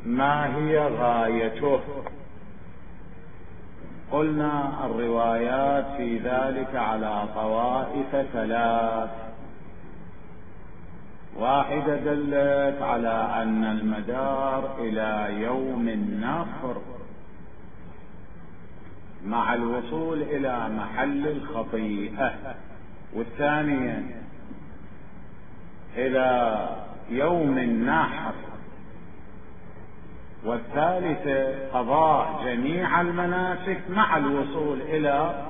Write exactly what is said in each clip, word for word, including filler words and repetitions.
ما هي غايته؟ قلنا الروايات في ذلك على طوائف ثلاث. واحدة دلت على أن المدار إلى يوم النفر مع الوصول إلى محل الخطيئة، والثانية إلى يوم النحر، والثالثة قضاء جميع المناسك مع الوصول إلى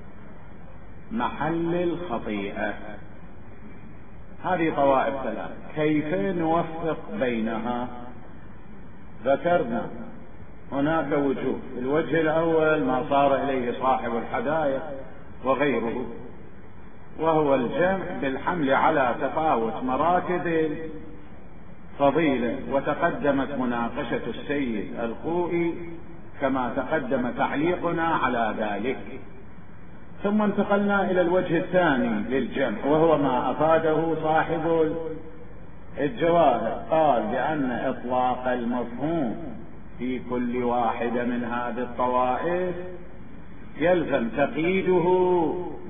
محل الخطيئة. هذه طوائف ثلاث. كيف نوفق بينها؟ ذكرنا هناك وجوه. الوجه الأول ما صار إليه صاحب الحدائق وغيره، وهو الجمع بالحمل على تفاوت مراتب الفضيلة، وتقدمت مناقشة السيد الخوئي كما تقدم تعليقنا على ذلك. ثم انتقلنا إلى الوجه الثاني للجمع، وهو ما أفاده صاحب الجواهر، قال بأن إطلاق المفهوم في كل واحدة من هذه الطوائف يلزم تقييده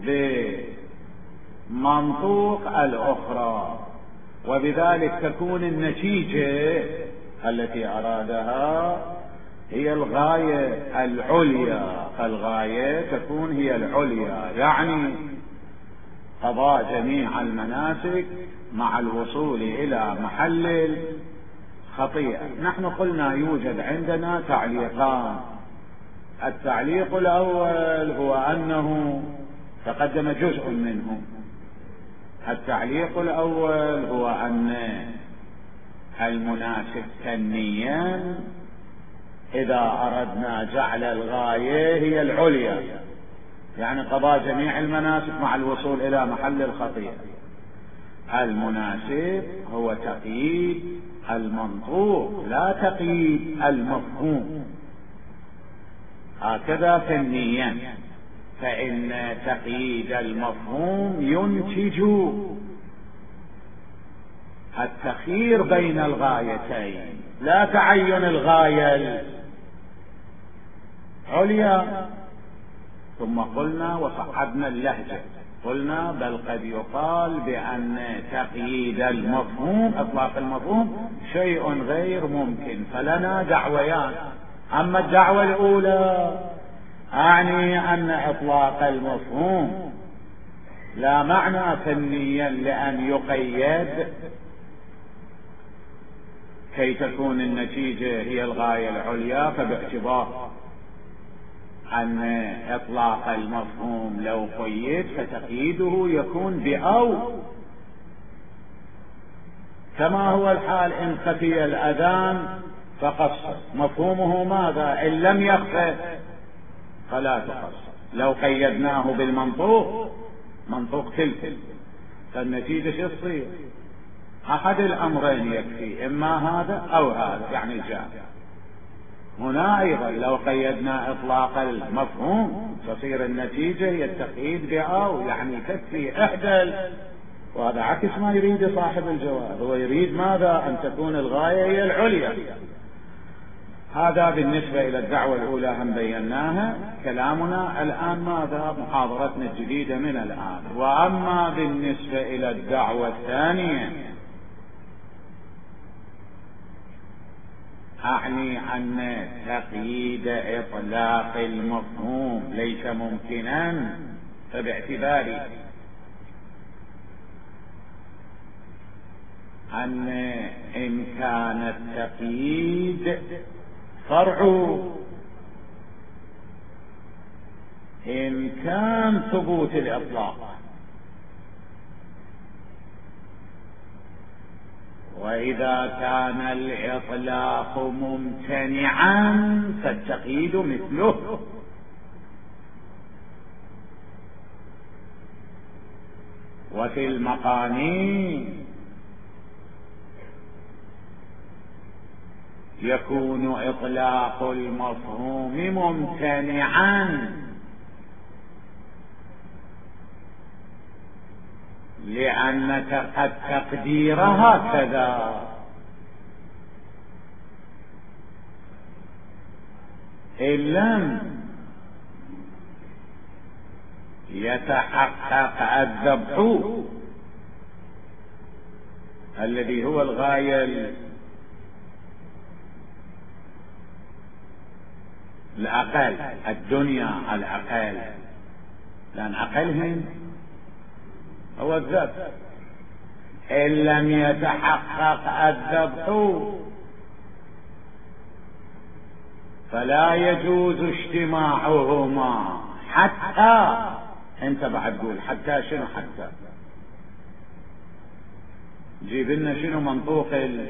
بمنطوق الأخرى، وبذلك تكون النتيجة التي أرادها هي الغاية العليا. الغاية تكون هي العليا، يعني قضاء جميع المناسك مع الوصول إلى محل الخطيئة. نحن قلنا يوجد عندنا تعليقان. التعليق الأول هو أنه تقدم جزء منه. التعليق الأول هو أن المناسك كالنية إذا أردنا جعل الغاية هي العليا، يعني قضاء جميع المناسك مع الوصول إلى محل الخطيئة، المناسك هو تقييد المنطوق لا تقييد المفهوم. هكذا في النية، فإن تقييد المفهوم ينتج التخيير بين الغايتين، لا تعين الغاية العليا. ثم قلنا وصعدنا اللهجة، قلنا بل قد يقال بأن تقييد المفهوم، إطلاق المفهوم شيء غير ممكن، فلنا دعويان. أما الدعوة الأولى أعني أن إطلاق المفهوم لا معنى فنيا لأن يقيد كي تكون النتيجة هي الغاية العليا، فباعتبار أن إطلاق المفهوم لو قيد فتقييده يكون بأو، كما هو الحال إن خفي الأذان فقصر، مفهومه ماذا؟ إن لم يخفى فلا تقصر. لو قيدناه بالمنطوق، منطوق تلك، فالنتيجة شو تصير؟ أحد الأمرين يكفي، إما هذا أو هذا، يعني الجامع. هنا أيضا لو قيدنا إطلاق المفهوم تصير النتيجة هي التقييد بأو، يعني تكفي إحدى، وهذا عكس ما يريد صاحب الجواب. هو يريد ماذا؟ أن تكون الغاية هي العليا. هذا بالنسبة إلى الدعوة الأولى هم بيناها. كلامنا الآن ماذا؟ محاضرتنا الجديدة من الآن. وأما بالنسبة إلى الدعوة الثانية، أعني أن تقييد إطلاق المفهوم ليس ممكنا، فباعتبار أن إمكان التقييد فرع إمكان ثبوت الإطلاق، وإذا كان الإطلاق ممتنعا فالتقييد مثله. وفي المقامين يكون إطلاق المفهوم ممتنعا لأن قد تقدير هكذا إن لم يتحقق الذبح الذي هو الغاية الأقل، الدنيا الأقل، لأن أقلهم هو الذبح. إن لم يتحقق الذبح فلا يجوز اجتماعهما. حتى انت بعد تقول حتى شنو؟ حتى جيب لنا شنو منطوق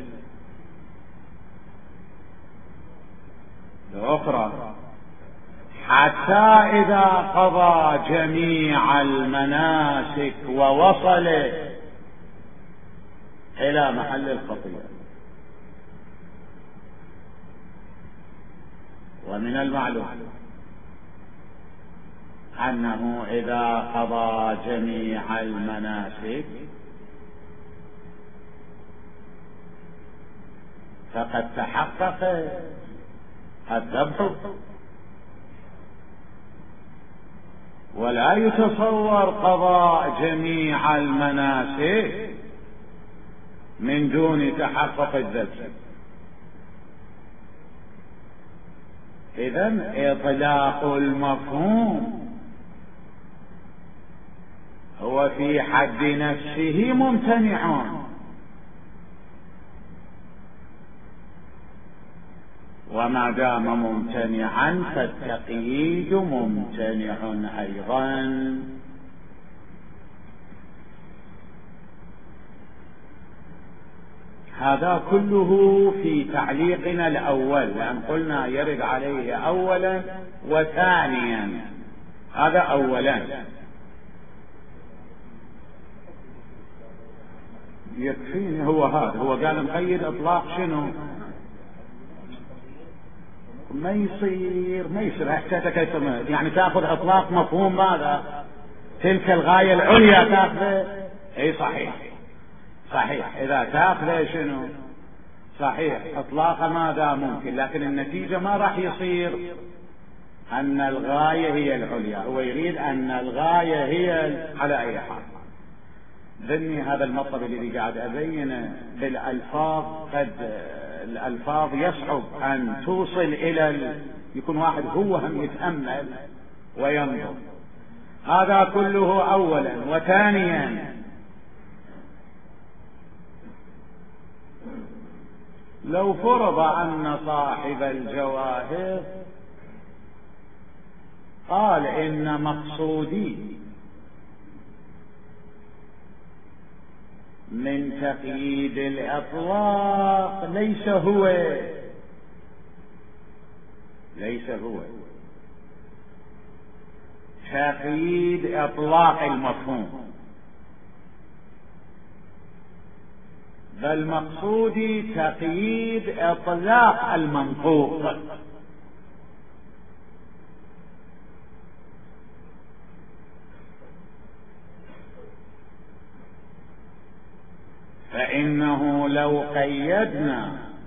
الأخرى. حتى إذا قضى جميع المناسك ووصل إلى محل الخطيئة. ومن المعلوم أنه إذا قضى جميع المناسك فقد تحقق الذبح، ولا يتصور قضاء جميع المناسك من دون تحقق الذبح. إذن إطلاق المفهوم هو في حد نفسه ممتنع، وما دام ممتنعا فالتقييد ممتنع أيضا. هذا كله في تعليقنا الأول، لأن قلنا يرد عليه أولا وثانيا. هذا أولا. يكفيني هو هذا. هو قال مقيد إطلاق شنو؟ ما يصير ما يصير احتاجك يعني تأخذ إطلاق مفهوم ماذا؟ تلك الغاية العليا تأخذ. اي صحيح صحيح. إذا تأخذ شنو؟ صحيح إطلاق ماذا ممكن، لكن النتيجة ما راح يصير أن الغاية هي العليا. هو يريد أن الغاية هي على أي حال. ذني هذا المطلب الذي قاعد أبينه بالألفاظ، قد الألفاظ يصعب أن توصل إلى ال... يكون واحد هو هم يتأمل وينظر. هذا كله أولا. وثانيا لو فرض أن صاحب الجواهر قال إن مقصودي من تقييد الإطلاق ليس هو ليس هو تقييد إطلاق المفهوم، بل مقصودي تقييد إطلاق المنطوق، فإنه لو قيدنا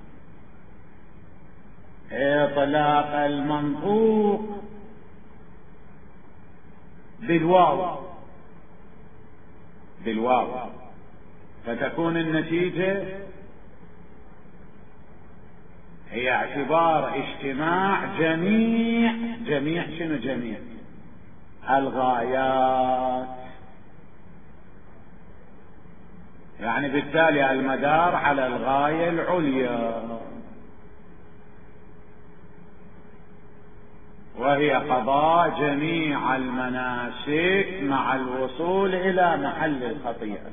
إطلاق المنطوق بالواو بالواو فتكون النتيجة هي اعتبار اجتماع جميع جميع شنو جميع الغايات، يعني بالتالي المدار على الغاية العليا، وهي قضاء جميع المناسك مع الوصول إلى محل الخطيئة.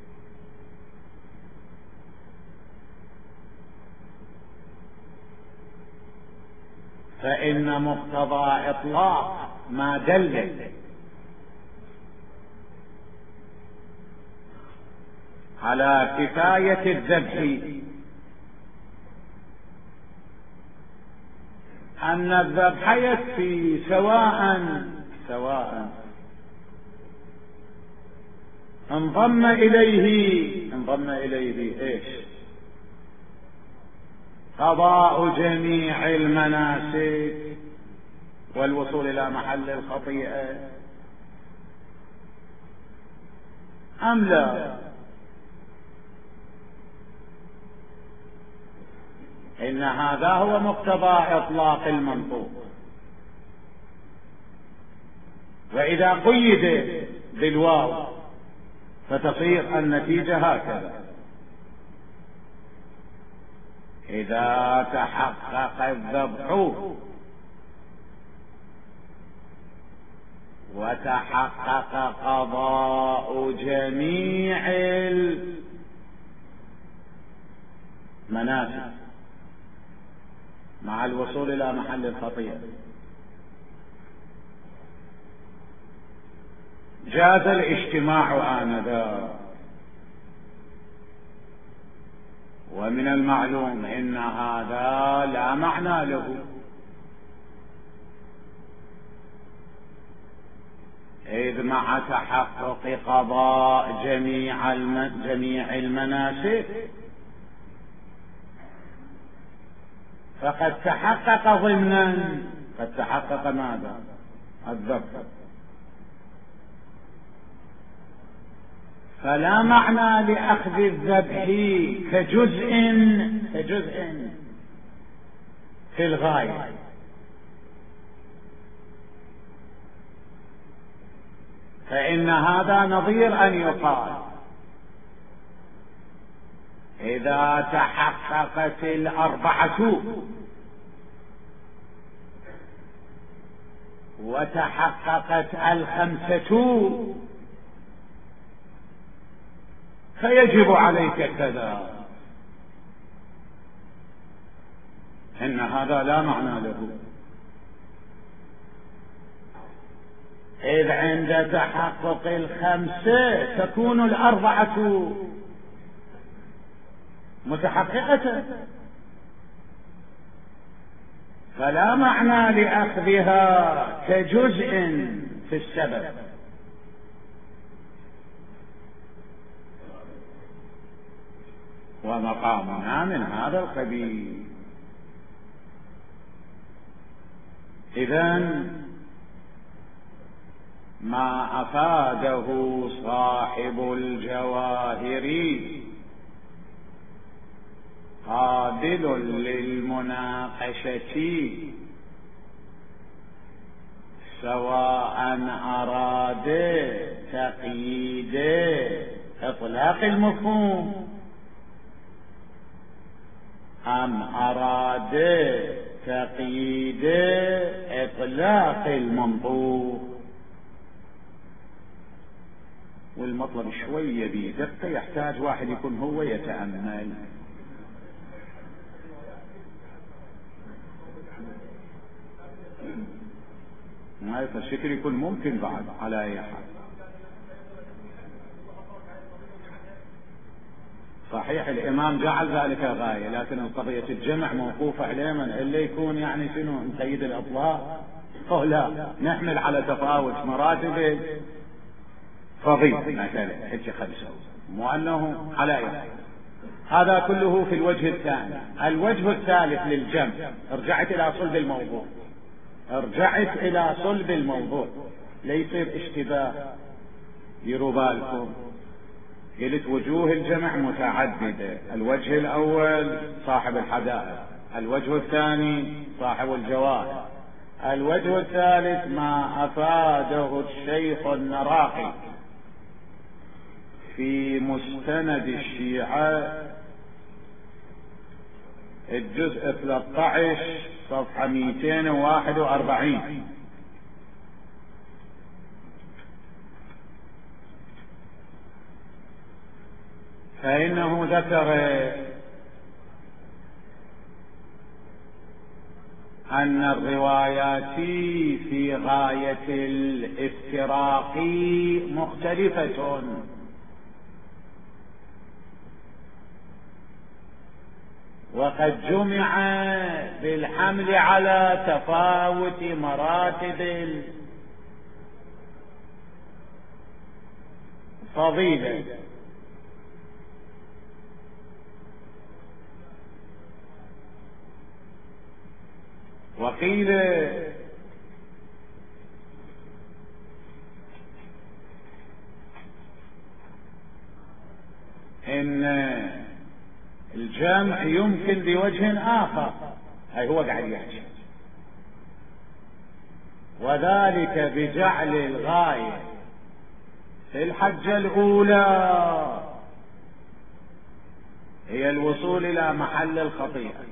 فإن مقتضى إطلاق ما دل على كفاية الذبح أن الذبح يكفي، سواء سواء انضم إليه انضم إليه إيش؟ قضاء جميع المناسك والوصول إلى محل الخطيئة أم لا؟ إن هذا هو مقتضى إطلاق المنطوق. وإذا قيد بالواو فتصير النتيجة هكذا: إذا تحقق الذبح وتحقق قضاء جميع المناسك مع الوصول إلى محل الخطيئة، جاز الاجتماع آنذاك. ومن المعلوم إن هذا لا معنى له، إذ مع تحقق قضاء جميع جميع المناسك فقد تحقق ضمنا، قد تحقق ماذا؟ الذبح. فلا معنى لأخذ الذبح كجزء كجزء في الغاية، فإن هذا نظير أن يقال إذا تحققت الأربعة وتحققت الخمسة فيجب عليك كذا. إن هذا لا معنى له، إذ عند تحقق الخمسة تكون الأربعة متحققة، فلا معنى لأخذها كجزء في السبب. ومقامنا من هذا القبيل. إذن ما أفاده صاحب الجواهر قابل للمناقشة، سواء أراد تقييد إطلاق المفهوم أم أراد تقييد إطلاق المنطوق. والمطلب شوية بدقة يحتاج واحد يكون هو يتأمل. ما الشكل يكون ممكن بعد على أي حال. صحيح الإمام جعل ذلك غاية، لكن القضية الجمع موقوفة عليه، من اللي يكون يعني شنو نقيد الأطلاق أو لا نحمل على تفاوت مراتب فضيل مثلا حج خمسة، مو أنه على إيه. هذا كله في الوجه الثاني. الوجه الثالث للجمع، رجعت إلى صلب الموضوع، رجعت إلى صلب الموضوع ليصير اشتباه. ديروا بالكم، قلت وجوه الجمع متعددة. الوجه الأول صاحب الحدائق، الوجه الثاني صاحب الجواهر، الوجه الثالث ما أفاده الشيخ النراقي في مستند الشيعة الجزء ثلاثة عشر صفحة مئتين وواحد وأربعين. فإنه ذكر أن الروايات في غاية الافتراق مختلفة، وقد جمع بالحمل على تفاوت مراتب الفضيلة. وقيل إن الجمع يمكن بوجه آخر، هاي هو قاعد يحكي، وذلك بجعل الغاية في الحجة الأولى هي الوصول إلى محل الخطيئة،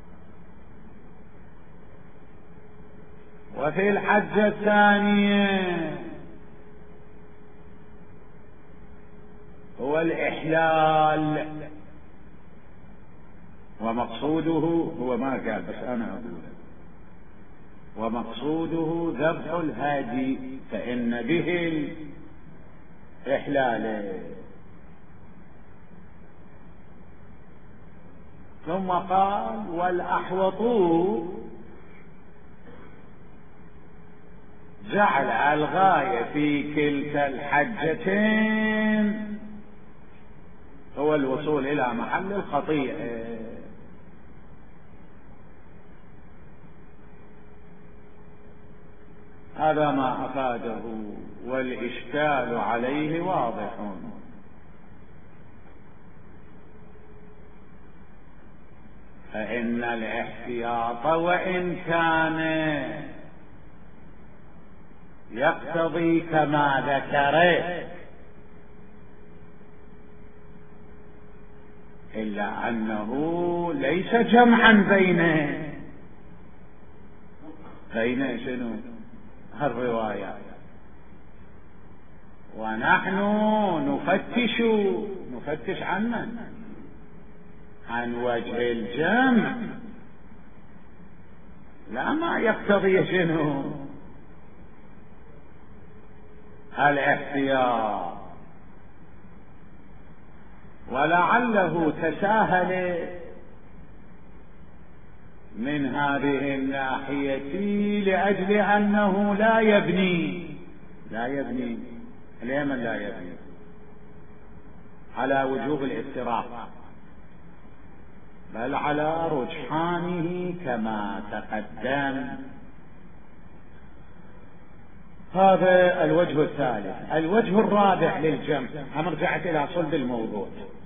وفي الحجة الثانية هو الإحلال، ومقصوده هو ما قال بس أنا أقول، ومقصوده ذبح الهادي فإن به الإحلال. ثم قال والأحوط جعل الغاية في كلتا الحجتين هو الوصول إلى محل الخطيئة. هذا ما أفاده، والإشكال عليه واضح. فإن الاحتياط وإن كان يقتضي كما ذكرت، إلا أنه ليس جمعا بين بين شنو هالروايات، ونحن نفتش نفتش عن من؟ عن وجه الجمع، لا ما يقتضي شنو الاحتياط. ولعله تساهل من هذه الناحية لأجل أنه لا يبني لا يبني اليمن لا يبني على وجوب الافتراق، بل على رجحانه كما تقدم. هذا الوجه الثالث. الوجه الرابع للجمع، هم رجعت إلى صلب الموضوع،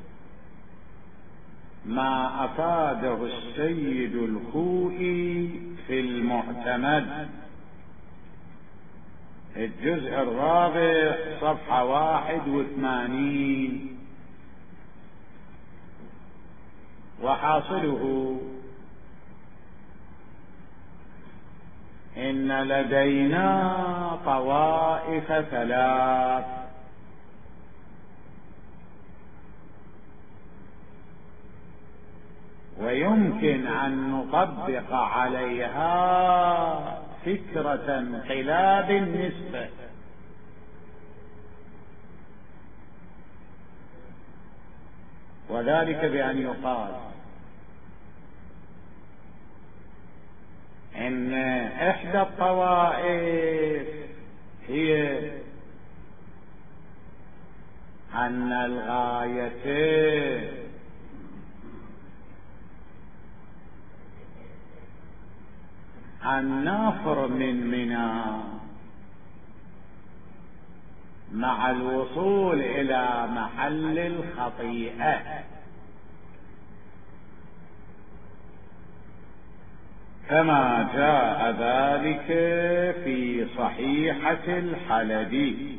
ما أفاده السيد الخوئي في المعتمد الجزء الرابع صفحة واحد وثمانين، وحاصله إن لدينا طوائف ثلاث، ويمكن أن نطبق عليها فكرة انقلاب النسبة، وذلك بأن يقال إن إحدى الطوائف هي أن الغاية النفر من منى مع الوصول إلى محل الخطيئة، كما جاء ذلك في صحيحة الحلبي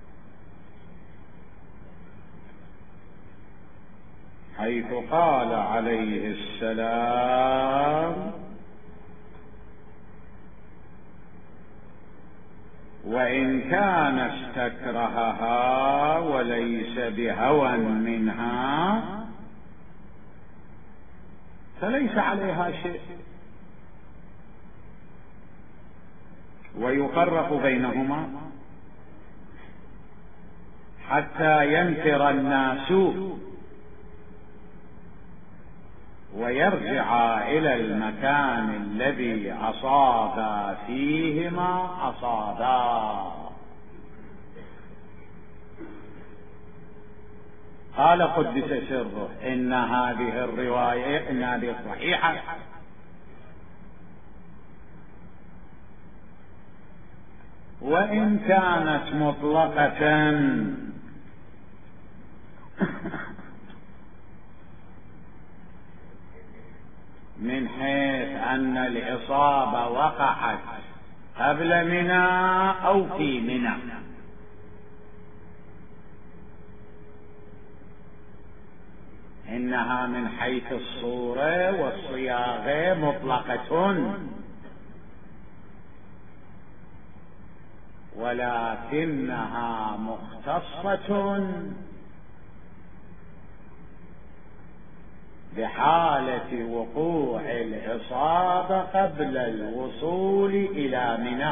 حيث قال عليه السلام وإن كان استكرهها وليس بهوى منها فليس عليها شيء. ويفرق بينهما حتى ينفر الناس ويرجع إلى المكان الذي أصاب فيهما أصابا. قال قدس سره إن هذه الرواية إن هذه الصحيحة وإن كانت مطلقة حيث أن الإصابة وقعت قبل منى أو في منى. إنها من حيث الصورة والصياغة مطلقة، ولكنها مختصة بحالة وقوع الإصابة قبل الوصول إلى منى.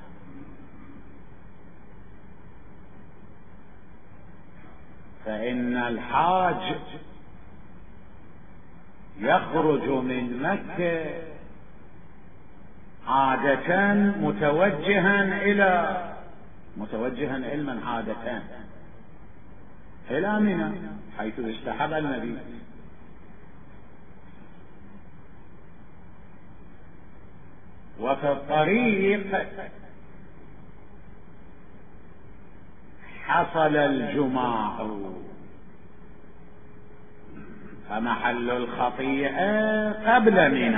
فإن الحاج يخرج من مكة عادة متوجها إلى متوجها إلى من عادة إلى منى حيث استحب النبي، وفي الطريق حصل الجماع، فمحل الخطيئة قبل منى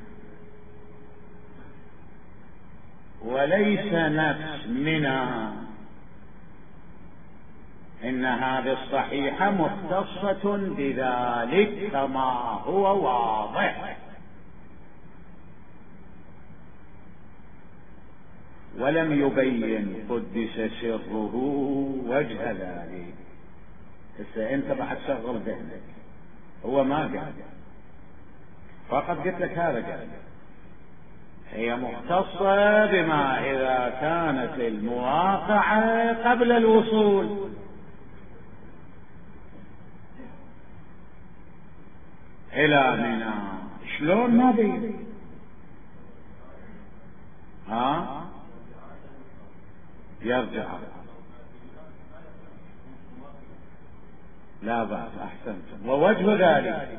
وليس نفس منى. إنها بالصحيحة مختصة بذلك كما هو واضح، ولم يبين قدس سره وجه ذلك. هسه انت بعد شغل ذهنك، هو ما قال، فقط قلت لك هذا قال. هي مختصة بما إذا كانت المواقعة قبل الوصول. إلى منى شلون ما بين؟ ها يرجع، لا بأس، أحسنتم. ووجه ذلك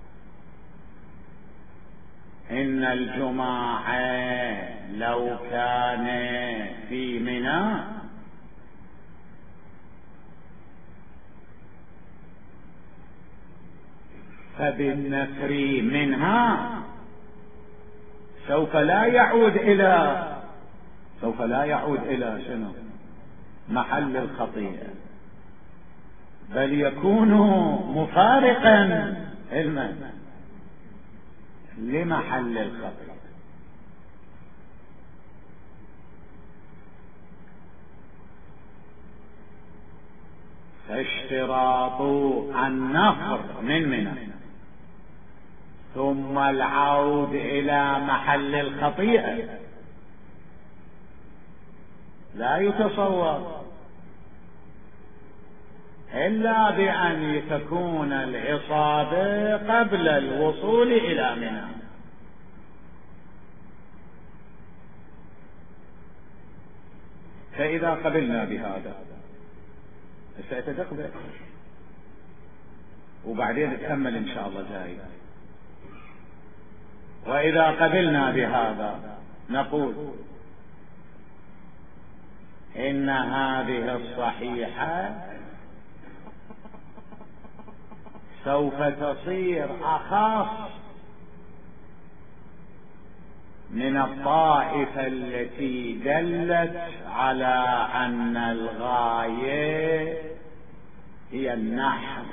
إن الجماعة لو كان في منى فبالنفر منها سوف لا يعود إلى سوف لا يعود إلى شنو؟ محل الخطيئة، بل يكون مفارقا علما لمحل الخطيئة. فاشتراط النفر من منى ثم العود إلى محل الخطيئة لا يتصور إلا بأن تكون الإصابة قبل الوصول إلى منى. فإذا قبلنا بهذا سأتدقق وبعدين نتأمل إن شاء الله جاي. وإذا قبلنا بهذا نقول إن هذه الصحيحة سوف تصير أخص من الطائفة التي دلت على أن الغاية هي النحر.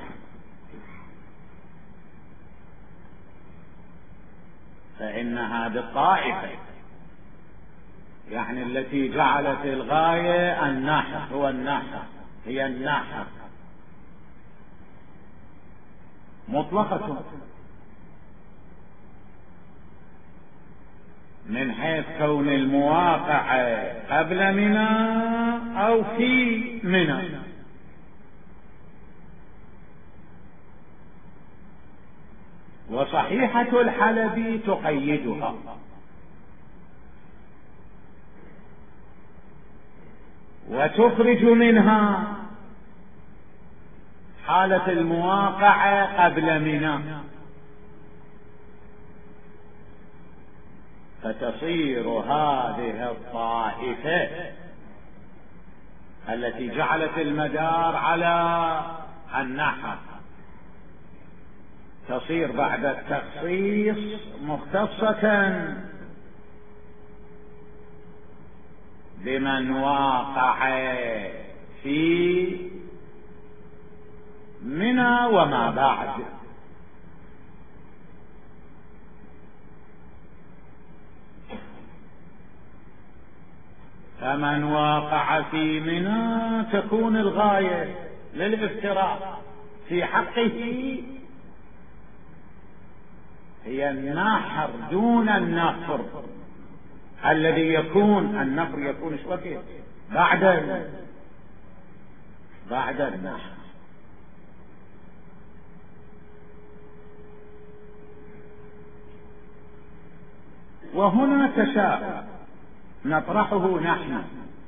فإن هذه الطائفة يعني التي جعلت الغاية النحر، هو النحر، هي النحر مطلقة من حيث كون المواقع قبل منى أو في منى. وصحيحة الحلبي تقيدها، وتخرج منها حالة المواقعة قبل منى، فتصير هذه الطائفة التي جعلت المدار على النحر تصير بعد التخصيص مختصة بمن واقع في منى وما بعد. فمن واقع في منى تكون الغاية للافتراء في حقه هي النحر دون النفر، الذي يكون النفر يكون شو وقت بعد بعد النحر. وهنا تشاؤم نطرحه نحن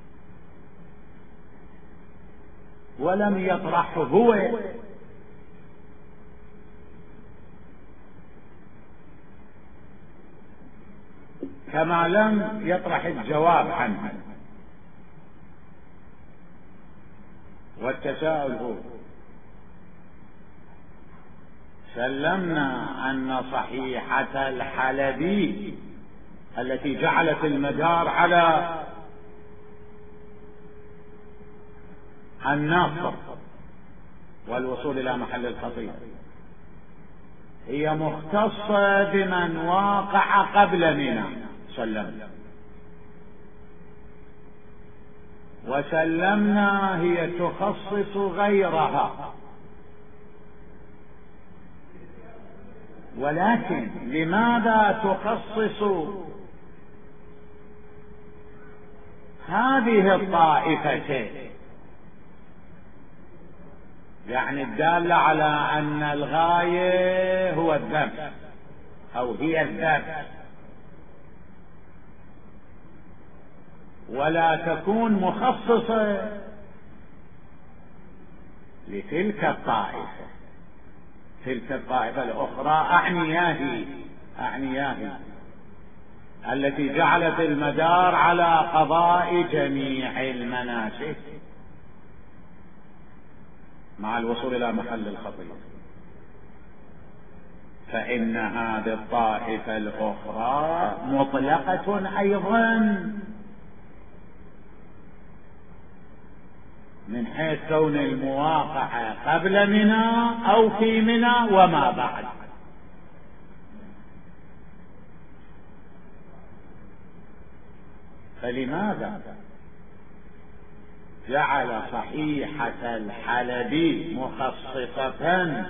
ولم يطرحه هو، كما لم يطرح الجواب عنه. والتساؤل هو: سلمنا أن صحيحة الحلبي التي جعلت المدار على النصر والوصول إلى محل الخطيئة هي مختصة بمن واقع قبل منى، سلمنا. وسلمنا هي تخصص غيرها، ولكن لماذا تخصص هذه الطائفتين؟ يعني الدالة على أن الغاية هو الذبح أو هي الذبح، ولا تكون مخصصة لتلك الطائفة. تلك الطائفة الأخرى أعنياهي أعنياهي التي جعلت المدار على قضاء جميع المناسك مع الوصول إلى محل الخطيئة. فإن هذه الطائفة الأخرى مطلقة أيضا من حيث كون المواقعة قبل منى أو في منى وما بعد. فلماذا جعل صحيحة الحلبي مخصصة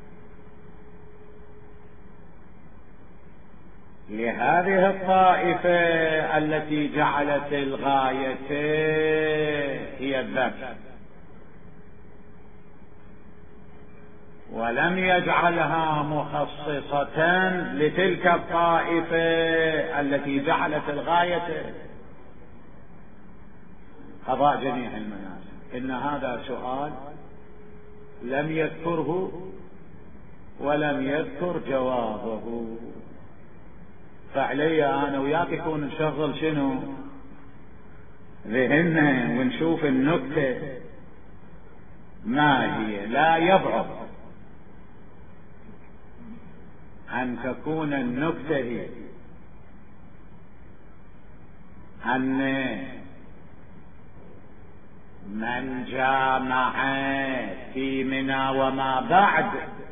لهذه الطائفة التي جعلت الغاية هي الذبح، ولم يجعلها مخصصة لتلك الطائفة التي جعلت الغاية قضاء جميع المناسك؟ إن هذا سؤال لم يذكره ولم يذكر جوابه. فعلي أنا وياك يكون نشغل شنو ذهننا ونشوف النكتة ما هي. لا يبعد أن تكون النكتة هي أن من جامع في منى وما بعد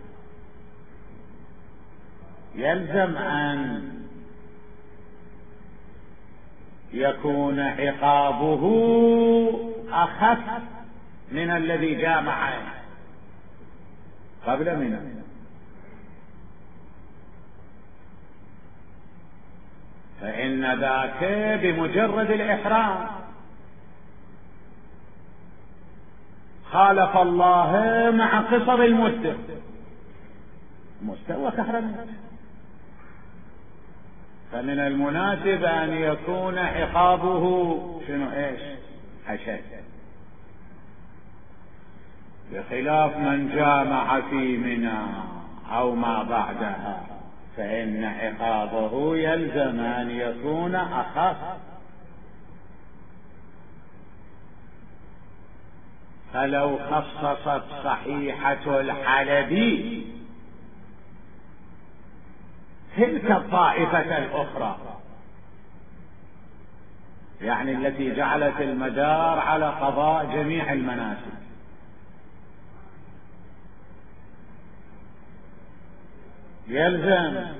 يلزم أن يكون عقابه أخف من الذي جامع قبل منى. فإن ذاك بمجرد الإحرام خالف الله مع قصر المدة، مستوى كحرمات. فمن المناسب أن يكون عقابه شنو ايش أشد، بخلاف من جامع في منى أو ما بعدها فإن عقابه يلزم أن يكون أخف. فلو خصصت صحيحة الحلبي تلك الطائفة الأخرى، يعني التي جعلت المدار على قضاء جميع المناسك، يلزم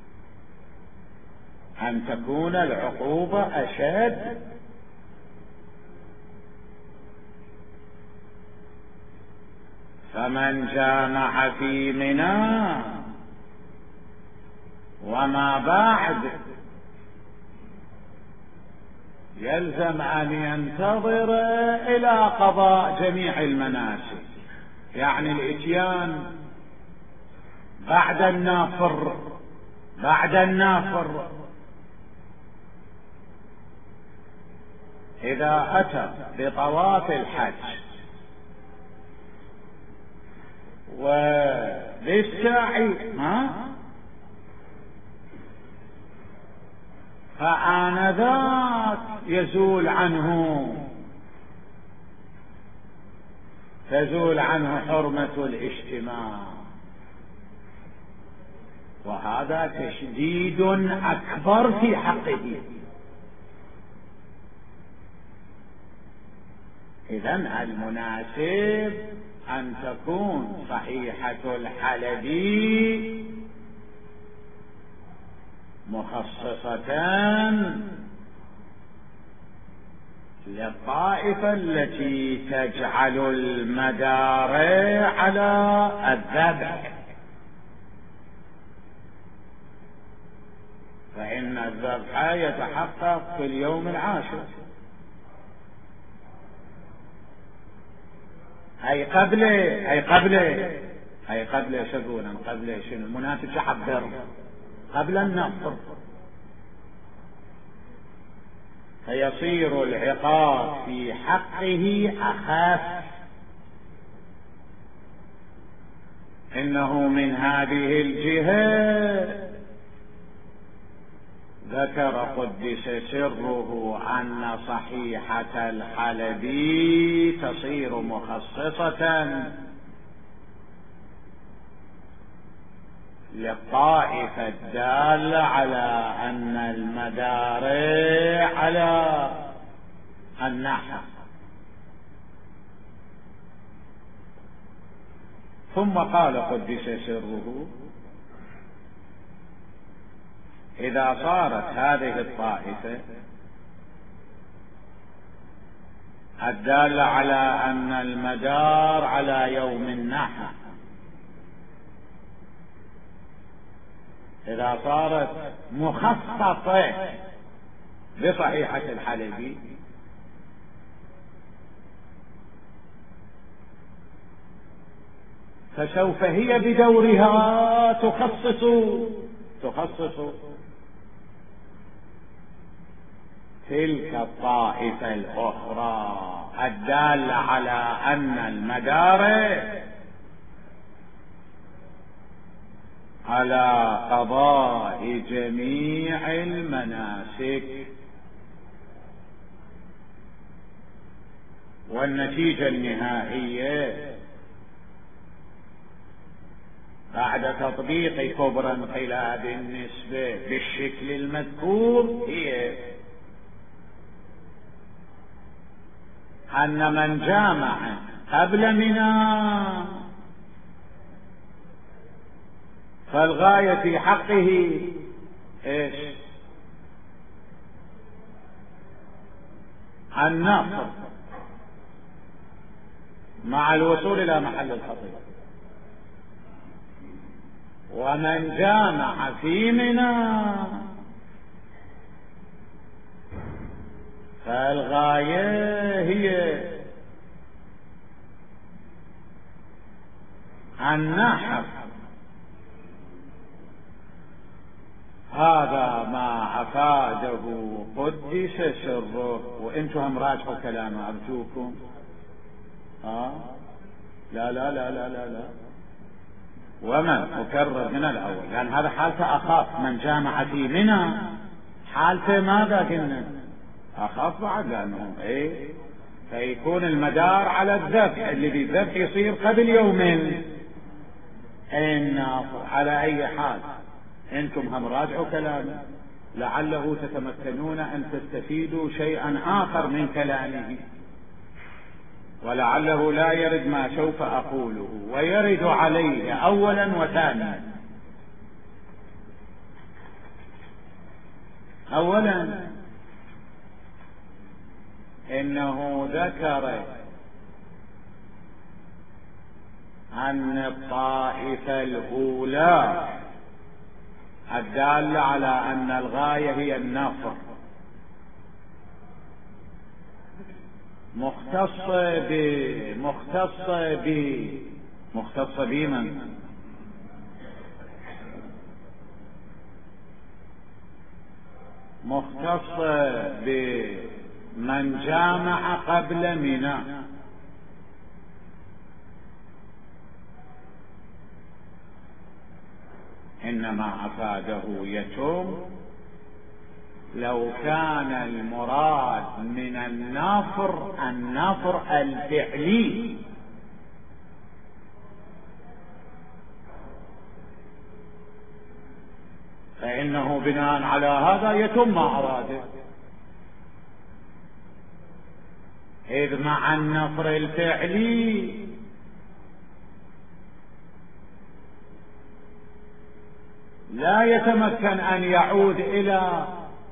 أن تكون العقوبة أشد. فمن جامع في منى وما بعد يلزم أن ينتظر إلى قضاء جميع المناسك، يعني الإتيان بعد النافر بعد النافر إذا أتى بطواف الحج وبالسعي ها فآنذاك يزول عنه تزول عنه حرمة الاجتماع، وهذا تشديد أكبر في حقه. إذن المناسب أن تكون صحيحة الحلبي مخصصة للطائفة التي تجعل المدار على الذبح، فإن الذبح يتحقق في اليوم العاشر، أي قبل أي قبل أي قبل شذونا قبل شنو المناسب تحضر قبل النفر، فيصير العقاب في حقه أخف. إنه من هذه الجهة ذكر قدس سره أن صحيحة الحلبي تصير مخصصة للطائفة الدالة على أن المدار على النحر. ثم قال قدس سره: إذا صارت هذه الطائفة الدالة على أن المدار على يوم النحر، إذا صارت مخصصة بصحيحة الحلبي فسوف هي بدورها تخصص تخصص تلك الطائفة الأخرى الدالة على أن المدار على قضاء جميع المناسك. والنتيجة النهائية بعد تطبيق كبرى انقلاب النسبة بالشكل المذكور هي أن من جامع قبل منى فالغاية في حقه ايش؟ النفر مع الوصول إلى محل الخطيب. ومن جامع في منى فالغاية هي النحر. هذا ما أفاده قدس سره، وانتم راجعوا كلامه أرجوكم. آه لا لا لا لا لا لا ومن أكرر من الأول، لأن هذا حالته أخاف. من جامع في منى حالته ماذا قلنا؟ أخاف بعد، لأنه إيه فيكون المدار على الذبح، اللي بالذبح يصير قبل يومين. إن على أي حال انتم هم راجعوا كلامي، لعله تتمكنون ان تستفيدوا شيئا اخر من كلامه، ولعله لا يرد ما سوف اقوله ويرد عليه اولا وثانيا. اولا انه ذكر ان الطائفة الاولى الدالة على ان الغاية هي النفر مختصة ب مختصة ب مختصة بمن؟ مختصة بمن جامع قبل منى، إنما أفاده يتم لو كان المراد من النفر النفر الفعلي، فإنه بناء على هذا يتم ما أراده، إذ مع النفر الفعلي لا يتمكن أن يعود إلى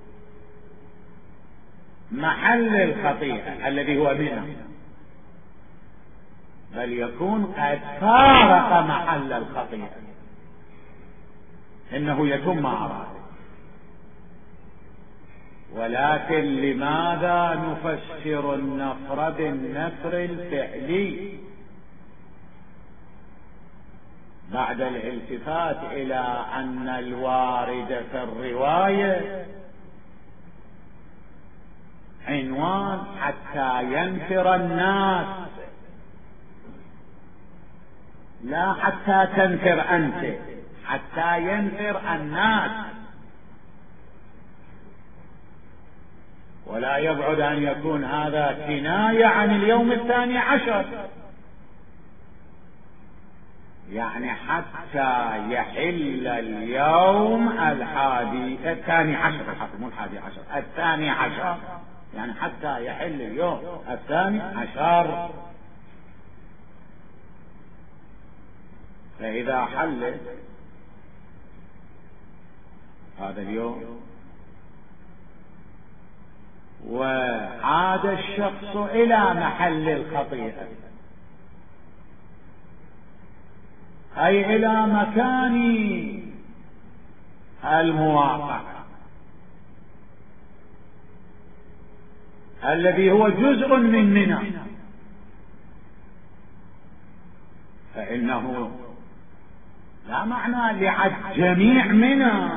محل الخطيئة الذي هو منى، بل يكون قد فارق محل الخطيئة، إنه يتم ما أراده. ولكن لماذا نفسر النفر بالنفر الفعلي بعد الالتفات إلى أن الوارد في الرواية عنوان حتى ينفر الناس، لا حتى تنفر أنت، حتى ينفر الناس. ولا يبعد أن يكون هذا كناية عن اليوم الثاني عشر، يعني حتى يحل اليوم الحادي الثاني عشر، مو الحادي عشر، الثاني عشر، يعني حتى يحل اليوم الثاني عشر. فإذا حل هذا اليوم وعاد الشخص إلى محل الخطيئة، أي إلى مكان المواقع الذي هو جزء من منى، فإنه لا معنى لعد جميع منى،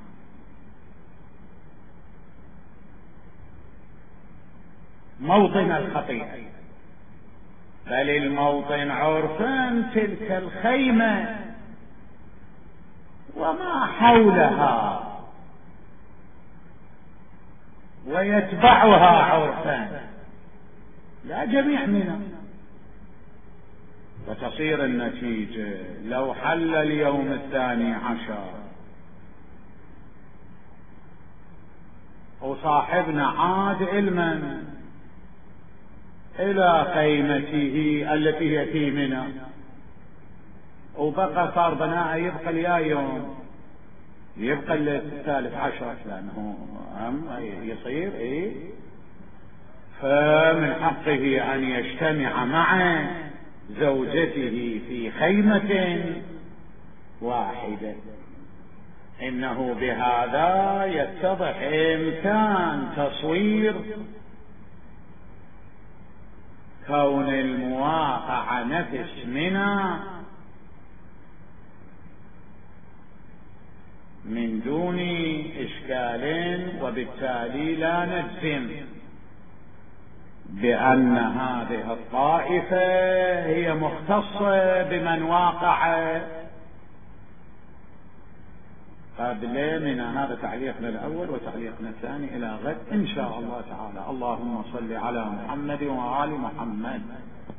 موطن الخطيئة، بل الموطن عرفا تلك الخيمة وما حولها ويتبعها عرفا، لا جميع منها. وتصير النتيجة لو حل اليوم الثاني عشر وصاحبنا عاد علما إلى خيمته التي هي في منى، وبقى صار بناء يبقى ليا يوم، يبقى الثالث عشر، لأنه هم يصير إيه، فمن حقه أن يجتمع مع زوجته في خيمة واحدة. إنه بهذا يتضح إمكان تصوير كون المواقع نفس منى من دون إشكال، وبالتالي لا نجزم بأن هذه الطائفة هي مختصة بمن واقع قبل من هذا. تعليقنا الأول وتعليقنا الثاني إلى غد إن شاء الله تعالى. اللهم صل على محمد وآل محمد.